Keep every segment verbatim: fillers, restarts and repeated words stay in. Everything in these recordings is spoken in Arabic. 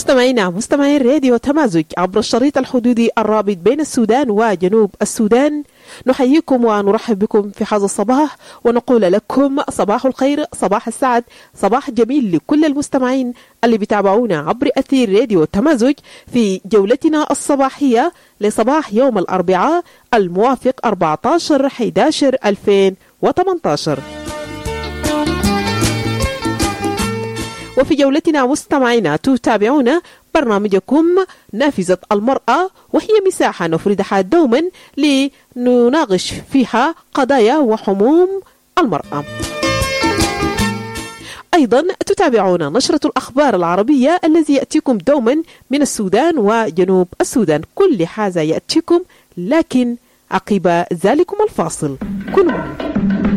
مستمعينا مستمعي راديو تمازج عبر الشريط الحدودي الرابط بين السودان وجنوب السودان، نحييكم ونرحب بكم في هذا الصباح ونقول لكم صباح الخير، صباح السعد، صباح جميل لكل المستمعين اللي بيتابعونا عبر أثير راديو تمازج في جولتنا الصباحية لصباح يوم الأربعاء الموافق أربعة عشر أحد عشر ألفين وثمانية عشر. وفي جولتنا مستمعينا تتابعون برنامجكم نافذة المرأة، وهي مساحة نفردها دوما لنناقش فيها قضايا وحموم المرأة. أيضا تتابعون نشرة الأخبار العربية الذي يأتيكم دوما من السودان وجنوب السودان. كل هذا يأتيكم لكن عقب ذلكم الفاصل. كونوا معنا.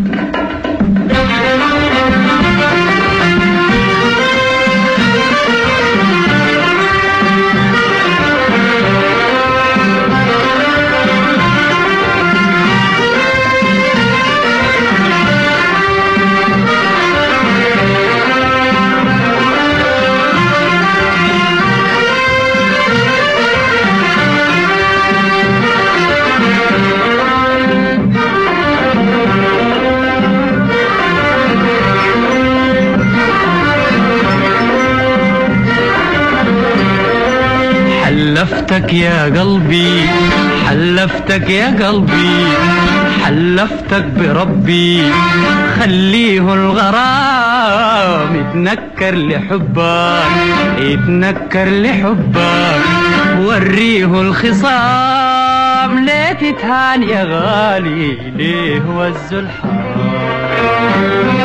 حلفتك يا قلبي، حلفتك يا قلبي، حلفتك بربي خليه الغرام يتنكر لحبك، يتنكر لحبك وريه الخصام ليه تتهان يا غالي ليه وزوا الحرام.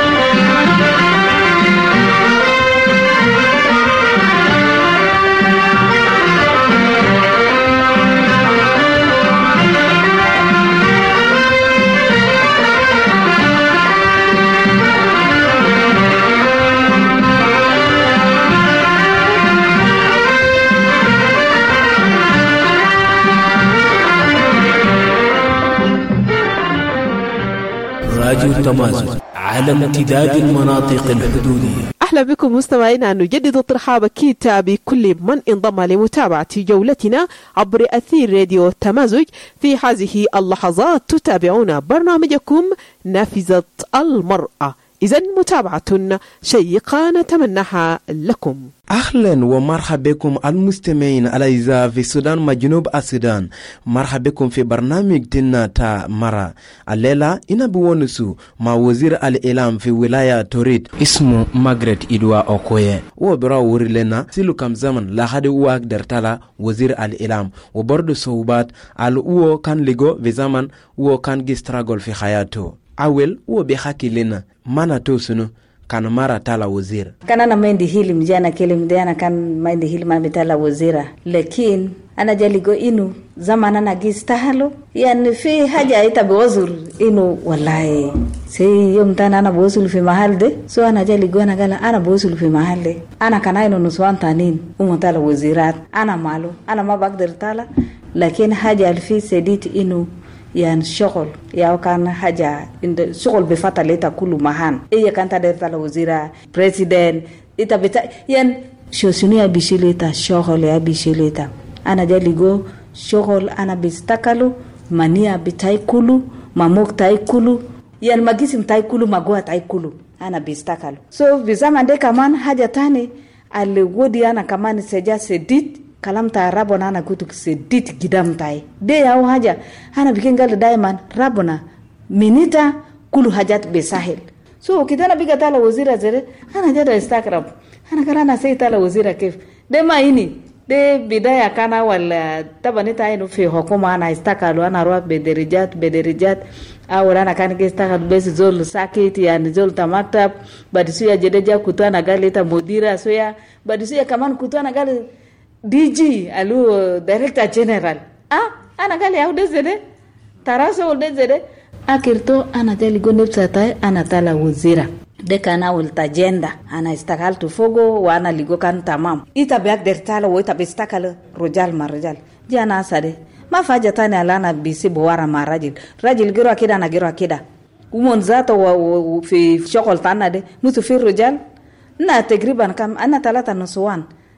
راديو تمازج على امتداد المناطق الحدودية. أهلا بكم مستمعينا، نجدد الترحاب أكيد بكل من انضم لمتابعة جولتنا عبر أثير راديو تمازج. في هذه اللحظات تتابعون برنامجكم نافذة المرأة، إذن متابعة شيقة نتمناها لكم. أهلا ومرحبا بكم المستمعين الأعزاء في السودان وجنوب السودان. مرحبا بكم في برنامج دينا تا مرة. الليلة إنا بونسو مع وزير الإعلام في ولاية توريد اسمه ماغريت إدوا أوكوية، وبرا ورلنا سيلو كم زمن لحد واق درتالا وزير الإعلام وبرد صعوبات على هو كان لغو في زمن هو كان جستراغل في حياته. أول هو بيحكي لنا مانا توسنو كان مرة تالا وزير. كان أنا مايندي هيلي مجانا كلم دي أنا كان مايندي هيلي ما بتالا وزيرة، لكن أنا جاليقو إنو زمان أنا جيستهلو يعني في حاجة إيتا بوزر إنو والله سي يوم تاني أنا بوزر في محل دي سو أنا جاليقو أنا قال أنا بوزر في محل دي أنا كان إنو نسوان تانين وما تالا وزيرات أنا مالو أنا ما بقدر تالا، لكن حاجة الفي سيديت إنو يعني شغل يا كان حاجة إن شغل بفترة ليتا كله مهان إيه كان تدير تلا وزيرة بريسيدنت إتا بتا يعني شو سنيا بيشيلتا شغل يا بيشيلتا أنا جالي جو شغل أنا بيستكلو مانيا بتاي كله ماموك تاي كله يعني ما جسم تاي كله ما جوا تاي كله أنا بيستكلو so بزمان ده كمان حاجة تاني اللي ودي أنا كمان سجى سديت kalam ta rabona ana kutu sedit gidam tai de yaw haja ana bikengal daiman rabona minita kulu hajat besahel so kitana biga tala wazira zere ana jada instagram ana kala na sai tala wazira kif de ma ini de bidaya kana wala tabani ta ino fi hukuma ana istakalu ana roa bederijat bederijat awala ana kan gestakad bes zol sakit yani zol tamaktab badisu ya jedeja kutana galeta modira so ya badisu ya kaman kutana gal D G alu director general ah ana gali au dezede taraso ul dezede akirto ana jali gonepsa tai ana tala wazira de kana ul tajenda ana istakal tu fogo wa ana ligo kan tamam ita biak dertala wo ita bistakal rojal marjal jana sade ma faja tani alana bisi bowara marajil rajil giro akida na giro akida umon zato wa fi shokol tana de musu fi rojal na takriban kam ana talata nusuwan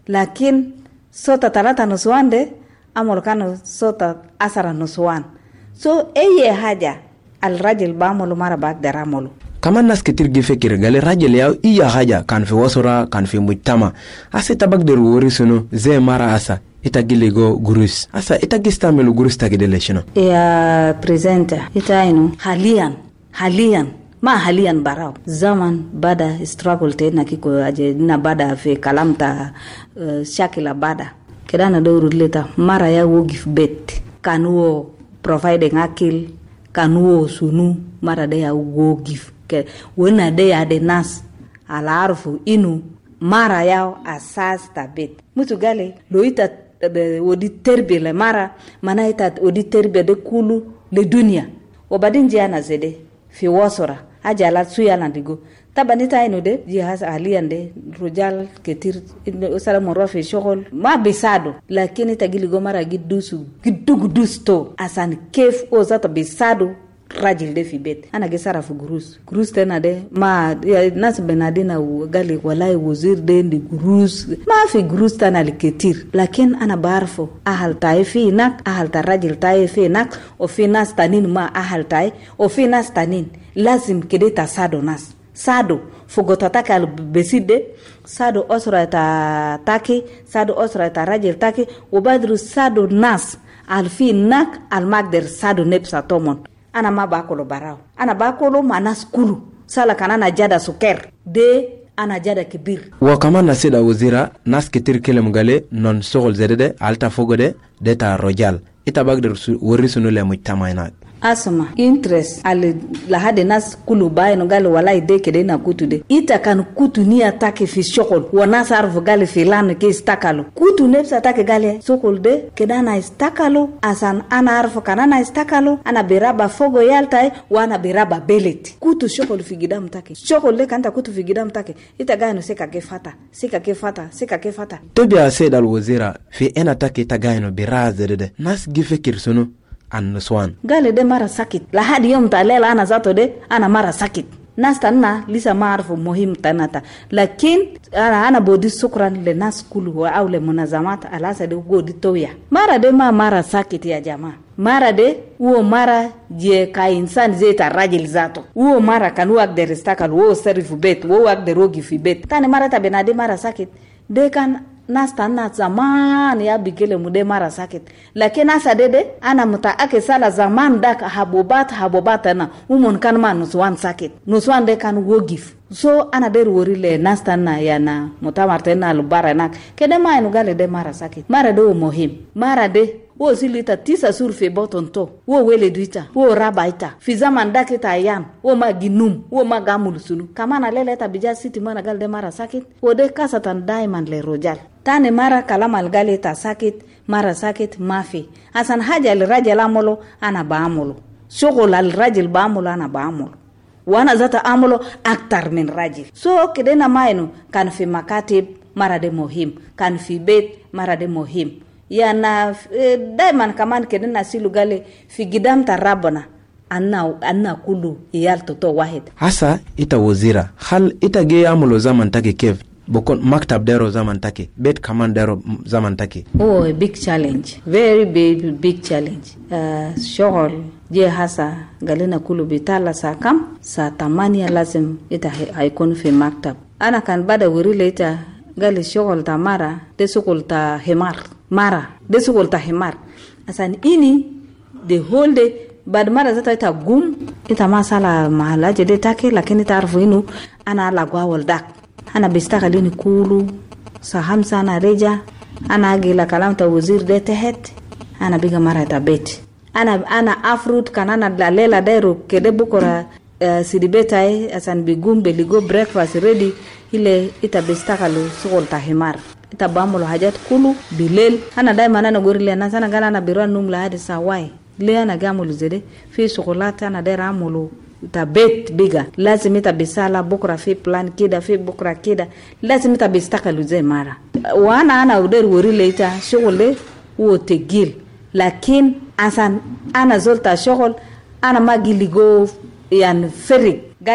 lakin sota talata nusuan de amolo kanu sota asara nusuan. So eye haja al rajil bamolo mara bak daramolo. Kaman nas ketir gifekir gale rajil ya iya haja kan fi wasura kan fi mujtama asa tabak der wori sunu ze mara asa ita gilego gurus asa ita gistamelu gurus tagidele shino ya presenta ita ino halian halian ma halian barau zaman bada struggle te na kiko aje na bada fe kalamta uh, shakila bada kedana do leta mara ya wo give bet kanuo provide ngakil kanuo sunu mara de ya wo give ke wona de ya de nas alarfu inu mara yao asas tabet mutu gale loita odi terbe le mara mana ita odi terbe de kulu le dunia obadin jana zede fi wasora ajala suya landigo tabanita ino de jihaz aliande rojal ketir sala morofi shogol ma bisado lakini tagiligo mara gidusu gidugudusto asan kef o zata bisado rajil de fi bet ana gesara fu gurus gurus tena de ma ya, nas benadina gali walai wazir de ndi gurus ma fi gurus tana liketir lakin ana barfo ahal taifi nak ahal tarajil taifi nak o fi nas tanin ma ahal tai o fi nas tanin lazim kedeta sado nas sado fogota takal beside sado osra ta taki sado osra ta rajil taki ubadru sado nas al fi nak al magder sado nepsa tomon ana ma bakolo barao ana bakolo manas kulu sala kanana jada suker de ana jada kibir wa kama na seda wazira nas ketir kelem gale non sogol zedede alta fogode deta rojal ita bagder wori sunu le mujtamaina asma interest al la hade nas kulu bay no gale wala ide kede na kutu de ita kan kutu ni atake fi shokol wana sarfu gale fi lan ke istakalo kutu nepsa atake gale sokol de kedana istakalo asan ana arfu kanana istakalo ana beraba fogo yaltai wana beraba belet kutu shokol fi gidam take shokol le kanta kutu fi gidam take ita gano seka ke fata seka ke fata seka ke fata tobia said al wazira fi ena take ita gano biraze de nas gifekir sunu an swan gale de mara sakit la hadi yom talela ana zato de ana mara sakit nastanna lisa maarfu muhim tanata lakin ana ana bodi sukran le nas kulu wa au le munazamat alasa de godi toya mara de ma mara sakit ya jamaa mara de uo mara je ka insan zeta rajil zato uo mara kanu ak de restakal wo serifu bet wo ak de rogi fi bet tane mara ta benade mara sakit de kan nasta na zaman ya bigele mude mara sakit lakini asa dede ana muta ake sala zaman dak habobat habobat na umon kan ma nuswan sakit nuswan de kan wogif so ana der worile nasta na yana muta martena lubara nak kede ma enu gale de mara sakit mara de o mohim mara de wo silita tisa surfe botonto wo wele duita wo rabaita fi zaman dak ta yan wo ma ginum wo ma gamul sunu kama na lele ta bija city mana gal de mara sakit wo de kasatan diamond le rojal tane mara kalama algali ta sakit mara sakit mafi asan haja alrajal amolo ana baamolo shugul alrajal baamolo ana baamolo wana zata amolo aktar min rajil so kidena mainu kan fi makatib mara de muhim kan fi bet mara de muhim yana e, daiman kaman kidena silu gale fi gidam tarabana anna anna kulu iyal toto wahid hasa ita wazira hal ita ge amolo zaman take kev bokon maktab dero zaman take bet kaman dero zaman take oh a big challenge very big big challenge uh, shogol je hasa galena kulu bitala sa kam sa tamania lazim ita haikon fi maktab ana kan bada wuri leta gali shogol tamara de sukul ta himar mara de sukul ta himar asan ini the whole day bad mara zata ita gum ita masala mahala je de take lakini tarfu inu ana lagwa waldak ana bistaka lini kulu sa hamsa ana reja ana agila kalamta wazir de tehet ana biga mara tabet ana ana afrut kanana dalela dairu kede bukora uh, sidibeta eh, asan bigumbe ligo breakfast ready ile ita bistaka lu sokol tahimar ita bamulo hajat kulu bilel ana daima nana gorile na sana gana na biran numla hadi sawai le ana gamulu zede fi sokolata na dera amulu tabet biga lazima tabisala bukra fi plan kida fi bukra kida lazima tabistaka luze mara wana ana uder wori leita shogole wo tegil lakin asan ana zolta shogol ana magiligo yan ferik gale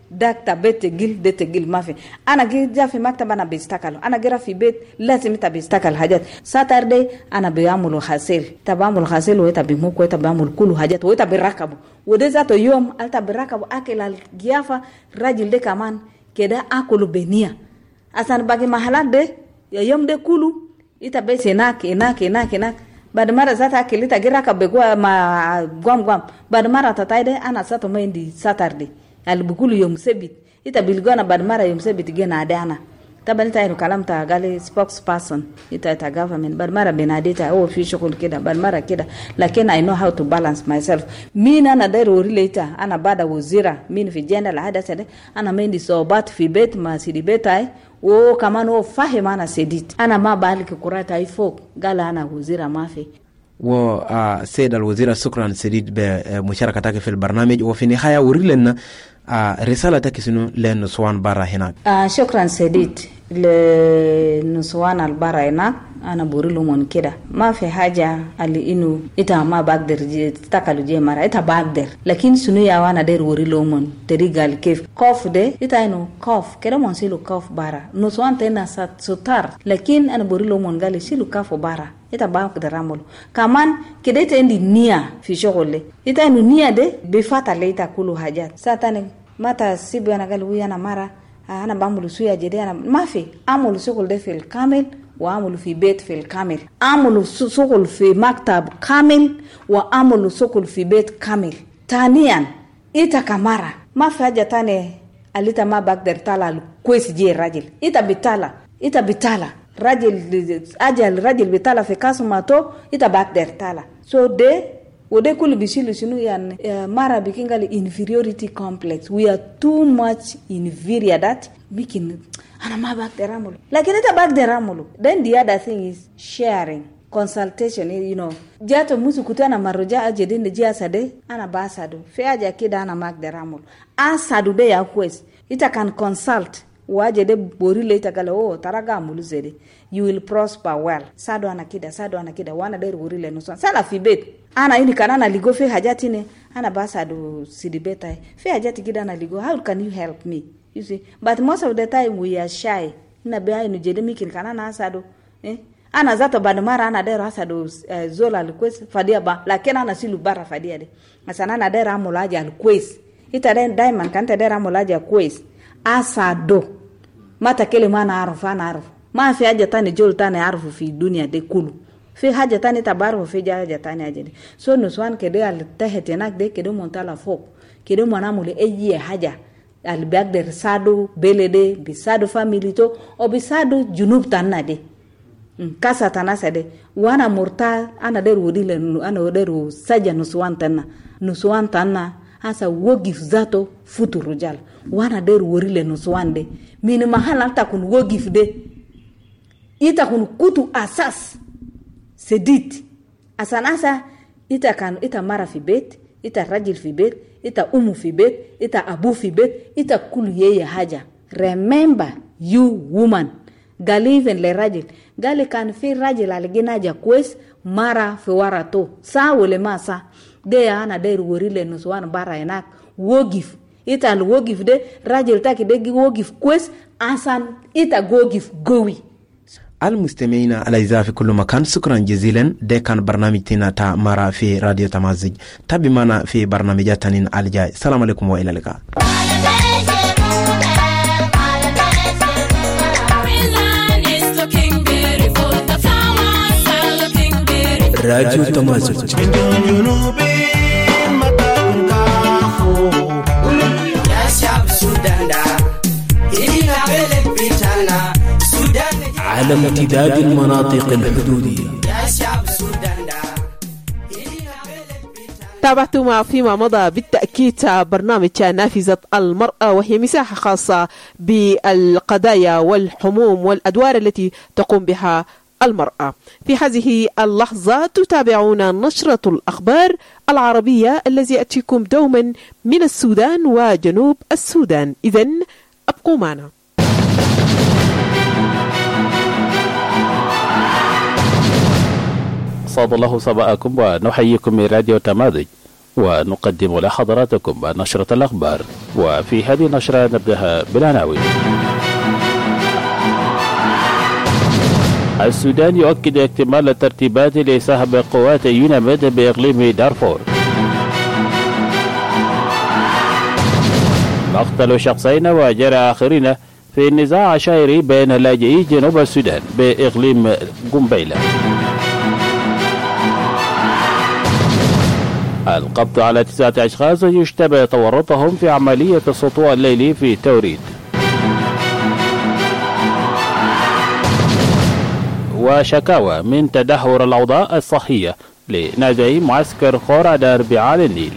dak tabet gil de tegil mafi ana gija fi maktaba na bistakalo ana gira fi bet lazim tabistakal hajat saturday ana biamulu hasil tabamul hasil wa tabimuko tabamul kulu hajat wa tabirakabu ودeza to yom alta birakabu akil al giafa rajil de kaman keda akulu benia asan bagi mahalat de ya yom de kulu ita be senak enak enak enak bad mara zata akil ita giraka be gwa ma gwam gwam bad mara tataide ana sato mendi saturday al bukulu yom sebit ita bilgona bad mara yom sebit gena adana tabani tayo kalam ta gali spokesperson ita ta government bad mara benadita oh fi shukul kida bad mara kida lakini I know how to balance myself mina na dairu later ana bada wazira min fi jenda la hada sade ana mendi sobat fi bet ma sidi betai o kama no fahima na sedit ana ma baliki kurata ifok gala ana wazira mafi و سيد الوزير شكرا سديد بمشاركتك في البرنامج وفي النهاية وريلنا رسالتك شنو للنسوان برا هناك. شكرا سديد للنسوان البرا هناك أنا بوريلو من كده ما في حاجة اللي إنه إتا ما بقدر تاكلو جي مرة إتا بقدر لكن شنو يا وانا دير وريلو من تريقال كيف كوف ده إتا إنه كوف كده منسيلو كوف برا نسوان تينا ستار لكن أنا بوريلو من قال شيلو كوف برا ita ba ku da ramolo kaman kede ta indi niya fi shogole ita inu niya de be fata leita kulu hajat satane mata sibu ana gal wiya na mara ana bambulu suya jede ana mafi amulu shogol de fil kamil wa amulu fi bet fil kamil amulu shogol fi maktab kamil wa amulu shogol fi bet kamil tanian ita kamara mafi haja tane alita ma bagder tala kwesi je rajil ita bitala ita bitala rajil ajal rajil bitala fi kasumato ita bagder tala so de wode kul bisilu sinu yan uh, mara bikingali inferiority complex we are too much inferior that making ana ma bagder amulu lakini ita bagder amulu then the other thing is sharing consultation you know jato musu kutana maroja aje dinde jia sade ana basado fe aja kida ana magder amulu asadu de ya kwes ita can consult waje de bori later gala oh taraga mulu zede you will prosper well sado anakida sado anakida wana der bori le no sala fibet ana ini kana na ligo fe hajati ne ana basa do sidibeta fe hajati kida na ligo how can you help me you see but most of the time we are shy na be ayi no jede mikin kana na sado eh ana zato badmara ana der asado uh, zola request fadia ba lakini ana silu bara fadia de asana na der amulaja request ita den diamond kanta der amulaja request asado mata kele mana arfa na arfa ma fi haja tani jol tani arfu fi dunia de kulu fi haja tani tabaru fi haja tani ajede so nuswan kede al tahetenak de kede montala fok kede mwanamule eyi haja al bagder sado belede bisado family to o bisado junub tanade kasa tanasa de wana murta ana der wodile ana der saja nuswan tanna nuswan tanna hasa wogif zato futu rujal wana der worile nuswande mini mahala ta kun wogif de ita kun kutu asas sedit asanasa ita kan ita mara fi bet ita rajil fi bet ita umu fi bet ita abu fi bet ita kulu yeye haja remember you woman galiven le rajil gali kan fi rajil alginaja kwes mara fi warato sa wole masa de ana der worile nuswan bara enak wogif ita al wogif de rajil taki de wogif kwes asan ita wogif gowi المستمعين الأعزاء في كل مكان شكرا جزيلا ده كان برنامجنا تا مرا في راديو تمازج تابي معنا في برنامجاتنا الجاي السلام عليكم وإلى اللقاء راديو تمازج على امتداد المناطق الحدودية. تابعتم فيما مضى بالتأكيد برنامج نافذة المرأة وهي مساحة خاصة بالقضايا والحموم والأدوار التي تقوم بها المرأة. في هذه اللحظة تتابعون نشرة الأخبار العربية الذي يأتيكم دوما من السودان وجنوب السودان. إذن أبقوا معنا. صاد الله صباحكم ونحييكم من راديو تمازج ونقدم لحضراتكم نشرة الأخبار، وفي هذه النشرة نبدأها بالعناوين. السودان يؤكد اكتمال الترتيبات لسحب قوات يوناميد بإقليم دارفور. مقتل شخصين وجرى آخرين في النزاع عشائري بين لاجئي جنوب السودان بإقليم قنبيلة. القبض على تسعة أشخاص يشتبه تورطهم في عملية السطوع الليلي في توريد. وشكاوى من تدهور الأوضاع الصحية لنازعي معسكر خورا دار بعال النيل.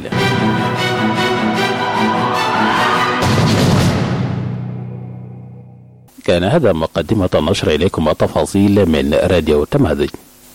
كان هذا مقدمة النشر. إليكم التفاصيل من راديو تمازج.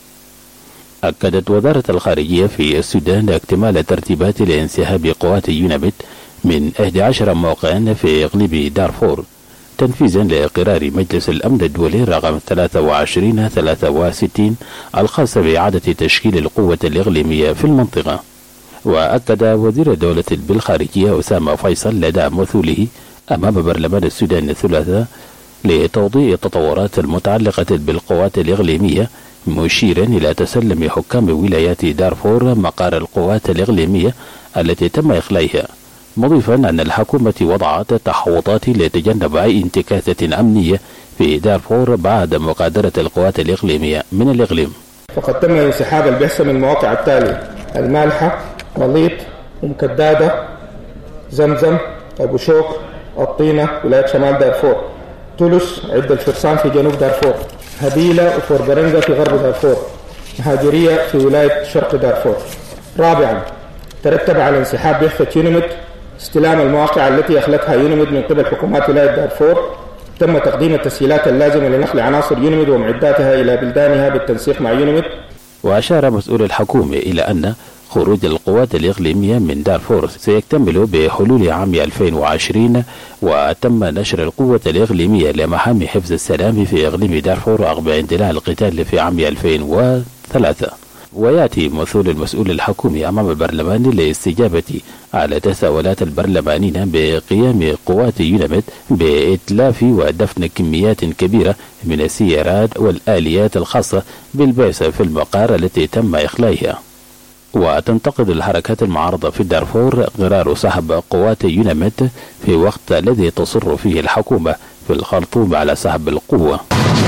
أكدت وزارة الخارجية في السودان اكتمال الترتيبات لانسحاب قوات يوناميد من إحدى عشرة موقعا في إقليم دارفور تنفيذا لقرار مجلس الأمن الدولي رقم ثلاثة وعشرين ثلاثة وستين الخاص بإعادة تشكيل القوة الإقليمية في المنطقة. وأكد وزير الدولة بالخارجية أسامة فيصل لدى مثوله أمام برلمان السودان الثلاثاء لتوضيح التطورات المتعلقة بالقوات الإقليمية، مشيرا إلى تسلم حكام ولايات دارفور مقار القوات الإقليمية التي تم إخلاءها، مضيفا أن الحكومة وضعت تحوطات لتجنب أي انتكاسة أمنية في دارفور بعد مغادرة القوات الإقليمية من الإقليم. وقد تم انسحاب البعثة من المواقع التالية: المالحة، مليط، ومكدادة، زمزم، أبو شوك، الطينة ولاية شمال دارفور، تولس، عد الفرسان في جنوب دارفور، هبيلة وفوربرنجة في غرب دارفور، مهاجرية في ولاية شرق دارفور. رابعا، ترتب على انسحاب بعثة يوناميد استلام المواقع التي أخلتها يوناميد من قبل حكومات ولاية دارفور. تم تقديم التسهيلات اللازمة لنقل عناصر يوناميد ومعداتها إلى بلدانها بالتنسيق مع يوناميد. وأشار مسؤول الحكومة إلى أن خروج القوات الإقليمية من دارفور سيكتمل بحلول عام ألفين وعشرين، وتم نشر القوة الإقليمية لمهام حفظ السلام في إقليم دارفور عقب اندلاع القتال في عام ألفين وثلاثة. ويأتي مثول المسؤول الحكومي أمام البرلمان لاستجابة على تساؤلات البرلمانيين بقيام قوات يوناميد بإتلاف ودفن كميات كبيرة من السيارات والآليات الخاصة بالبعثة في المقار التي تم إخلاءها. وتنتقد الحركات المعارضة في دارفور قرار سحب قوات يوناميد في وقت الذي تصر فيه الحكومة في الخرطوم على سحب القوة.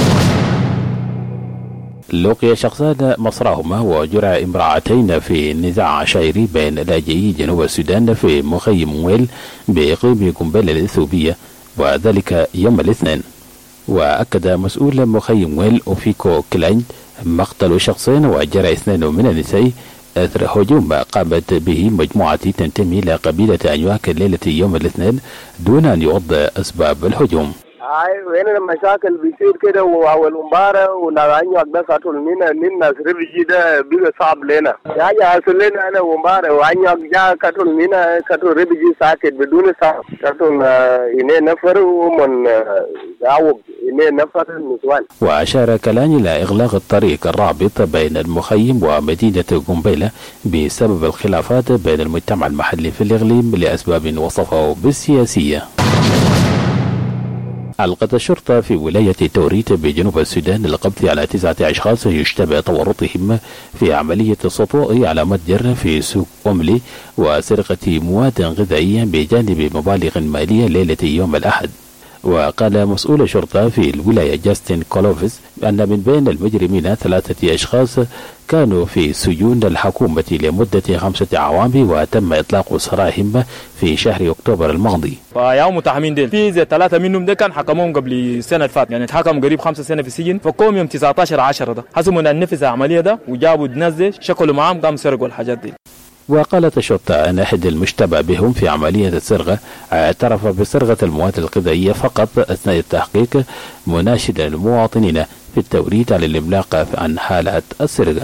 لقي شخصان مصرعهما وجرع امرأتين في نزاع عشائري بين لاجئي جنوب السودان في مخيم ويل بإقليم قنبيلة الإثيوبية، وذلك يوم الاثنين. وأكد مسؤول مخيم ويل أوفيكو كلاين مقتل شخصين وجرع اثنين من النساء أثر هجوم قامت به مجموعة تنتمي إلى قبيلة أنيواك ليلة يوم الاثنين دون أن يوضح أسباب الهجوم. هاي وين المشاكل بيصير كده واول مباراه ونغاني ده قتل مين مين ناس ريفيجي ده بيبقى صعب لنا يعني حصل لنا انا ومباراه واني جا قتل مين قتل ريفيجي ساكت بدون صعب قتل اني نفر ومن عوق اني نفر نسوان. واشار كلاني الى اغلاق الطريق الرابط بين المخيم ومدينه قنبيلة بسبب الخلافات بين المجتمع المحلي في الاقليم لاسباب وصفه بالسياسيه. ألقت الشرطة في ولاية توريت بجنوب السودان القبض على تسعة أشخاص يشتبه تورطهم في عملية السطوع على متجر في سوق أملي وسرقة مواد غذائية بجانب مبالغ مالية ليلة يوم الأحد. وقال مسؤول شرطة في الولاية جاستن كولوفيس أن من بين المجرمين ثلاثة أشخاص كانوا في سجون الحكومة لمدة خمسة أعوام وتم إطلاق سراحهم في شهر أكتوبر الماضي. فياهم متهمين ديل في زي ثلاثة منهم ده كان حكموهم قبل سنة فات، يعني اتحكم قريب خمسة سنة في السجن، فقوم يوم تسعة عشر عشرة ده حسموا أن نفذ العملية ده وجابوا الناس دي شكلوا معاهم قام سرقوا الحاجات دي. وقالت الشرطة أن أحد المشتبه بهم في عملية السرقة اعترف بسرقة المواد الغذائية فقط أثناء التحقيق، مناشدا المواطنين في التوريد على الإبلاغ عن حالات السرقة.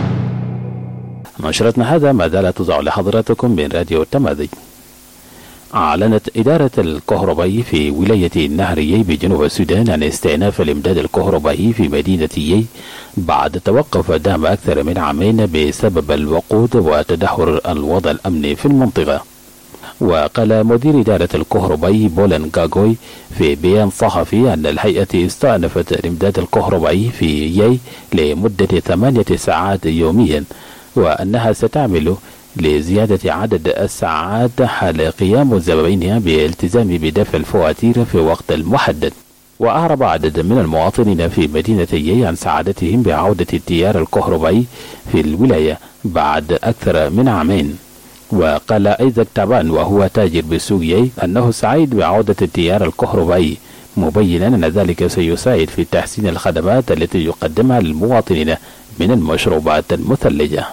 نشرتنا هذا ما زالت تذاع لحضراتكم من راديو تمازج. أعلنت إدارة الكهربائي في ولاية النهرية بجنوب السودان عن استئناف الإمداد الكهربائي في مدينة يي بعد توقف دام أكثر من عامين بسبب الوقود وتدهور الوضع الأمني في المنطقة. وقال مدير إدارة الكهربائي بولان غاغوي في بيان صحفي أن الهيئة استأنفت الإمداد الكهربائي في يي لمدة ثمانية ساعات يوميا، وأنها ستعمل لزيادة عدد الساعات حال قيام زبائنها بالالتزام بدفع الفواتير في وقت المحدد. وأعرب عدد من المواطنين في مدينة يي عن سعادتهم بعودة التيار الكهربائي في الولاية بعد أكثر من عامين. وقال ايزاك تابان وهو تاجر بسوق يي أنه سعيد بعودة التيار الكهربائي، مبينا أن ذلك سيساعد في تحسين الخدمات التي يقدمها للمواطنين من المشروبات المثلجة.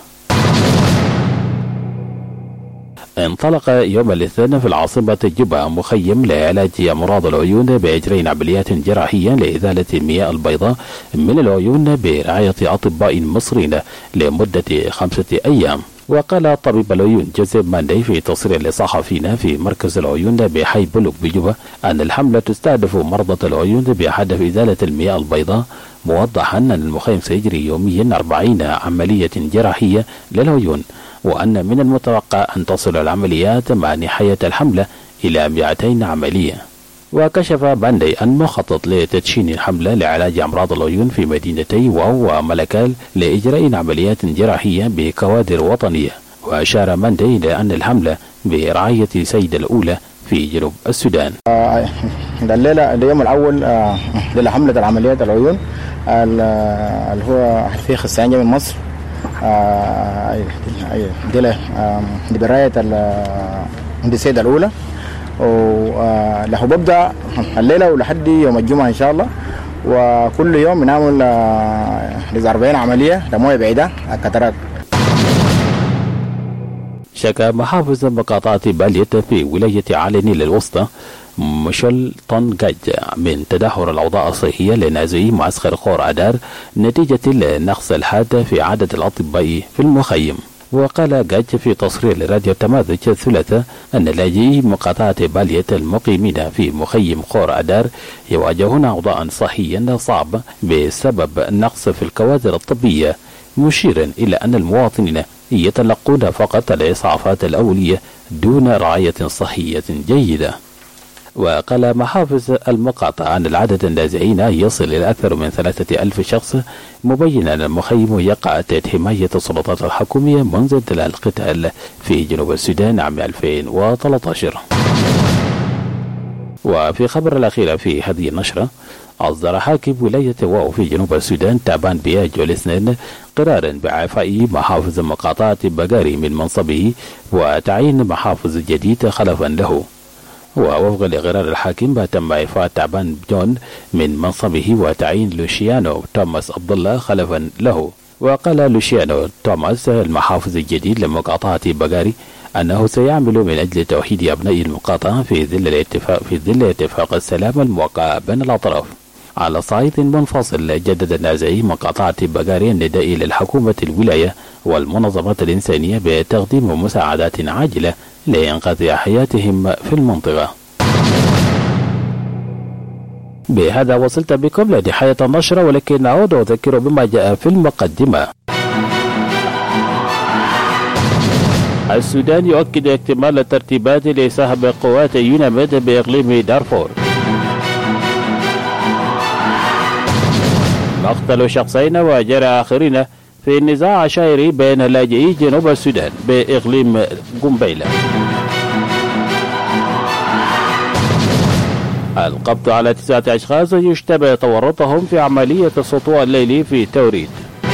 انطلق يوم الاثنين في العاصمة جوبا مخيم لعلاج أمراض العيون بإجراء عمليات جراحية لإزالة المياه البيضاء من العيون برعاية أطباء مصريين لمدة خمسة أيام. وقال طبيب العيون جوزيف ماندي في تصريح لصحفينا في مركز العيون بحي بلوك بجوبا أن الحملة تستهدف مرضى العيون بهدف إزالة المياه البيضاء، موضحا أن المخيم سيجري يوميا أربعين عملية جراحية للعيون، وأن من المتوقع أن تصل العمليات مع نهاية الحملة إلى مئتين عملية. وكشف باندي أن مخطط لتدشين الحملة لعلاج أمراض العيون في مدينتي واو وملكال لإجراء عمليات جراحية بكوادر وطنية. وأشار باندي إلى أن الحملة برعاية سيد الأولى في جنوب السودان. الليلة اليوم الأول لحملة العمليات العيون اللي هو في خصائص من مصر دي برعاية السيدة الأولى، وله ببدأ الليلة ولحد يوم الجمعة إن شاء الله. وكل يوم بنعمل أربعين عملية لموية بعيدة الكترات. شكى محافظ مقاطعة باليت في ولاية علي النيل الوسطى ميشيل طنجاج من تدهور الأوضاع الصحية لنازلي معسكر خور أدار نتيجة النقص الحاد في عدد الأطباء في المخيم. وقال جاج في تصريح لراديو تماذج الثلاثاء أن لاجئي مقاطعة باليت المقيمين في مخيم خور أدار يواجهون أوضاعا صحيا صعبة بسبب النقص في الكوادر الطبية، مشيرا إلى أن المواطنين يتلقون فقط الإسعافات الأولية دون رعاية صحية جيدة. وقال محافظ المقاطعة أن العدد النازحين يصل إلى أكثر من ثلاثة ألف شخص، مبينا أن المخيم يقع تحت حماية السلطات الحكومية منذ انطلاق القتال في جنوب السودان عام ألفين وثلاثة عشر. وفي خبر الأخير في هذه النشرة، أصدر حاكم ولاية واو في جنوب السودان تابان بياجو الاثنين قرارا بإعفاء محافظ مقاطعة بقاري من منصبه وتعيين محافظ جديد خلفا له. ووفقا لقرار الحاكم تم إعفاء تابان جون من منصبه وتعيين لوشيانو توماس عبد الله خلفا له. وقال لوشيانو توماس المحافظ الجديد لمقاطعة بقاري أنه سيعمل من أجل توحيد أبناء المقاطعة في ظل الاتفاق في ظل اتفاق السلام الموقع بين الأطراف. على صعيد منفصل، جدد النازحي مقاطعة بقاري النداء للحكومة الولاية والمنظمات الإنسانية بتقديم مساعدات عاجلة لإنقاذ حياتهم في المنطقة. بهذا وصلت بكم لنهاية النشرة، ولكن أعود أذكر بما جاء في المقدمة. السودان يؤكد اكتمال الترتيبات لسحب قوات يوناميد بإقليم دارفور. مقتل شخصين وجرى آخرين في نزاع عشائري بين لاجئي جنوب السودان بإقليم قنبيلة. القبض على تسعة أشخاص يشتبه تورطهم في عملية السطوع الليلي في توريد.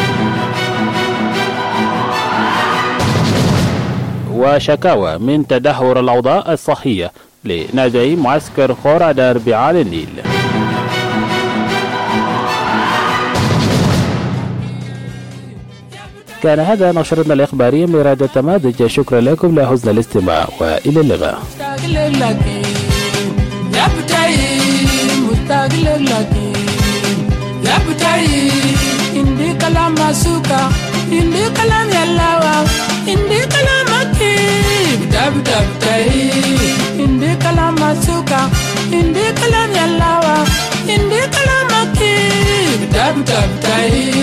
وشكاوى من تدهور الأوضاع الصحية لنازحي معسكر خور أدار بعلي النيل. كان هذا نشرنا الإخباري من راديو تماذج. شكرا لكم لحسن الاستماع وإلى اللقاء. indi بتاعي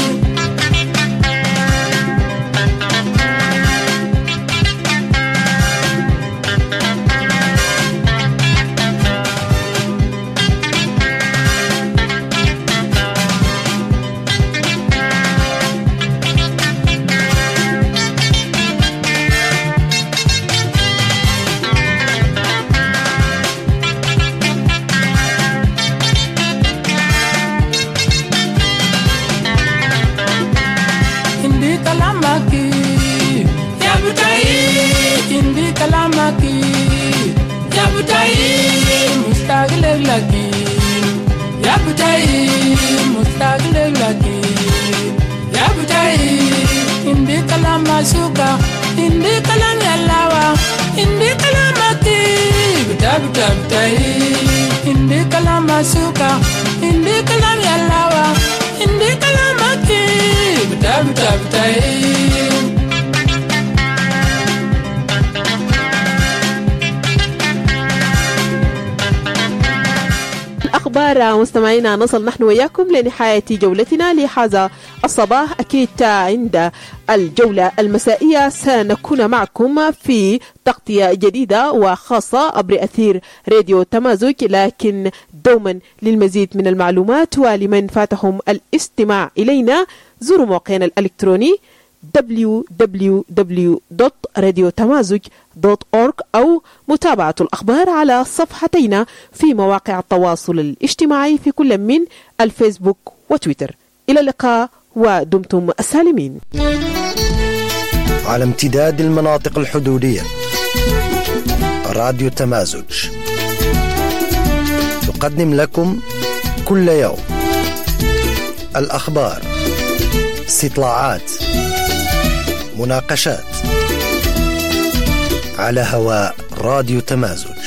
الأخبار. مستمعينا، نصل نحن وياكم لنهاية جولتنا لهذا الصباح. أكيد عند الجولة المسائية سنكون معكم في تغطية جديدة وخاصة عبر أثير راديو تمازج، لكن دوما للمزيد من المعلومات ولمن فاتهم الاستماع إلينا زوروا موقعنا الإلكتروني دبليو دبليو دبليو دوت راديو تمازج دوت أورغ أو متابعة الأخبار على صفحتينا في مواقع التواصل الاجتماعي في كل من الفيسبوك وتويتر. إلى اللقاء ودمتم سالمين. على امتداد المناطق الحدودية، راديو تمازج تقدم لكم كل يوم الأخبار، استطلاعات، مناقشات على هواء راديو تمازج.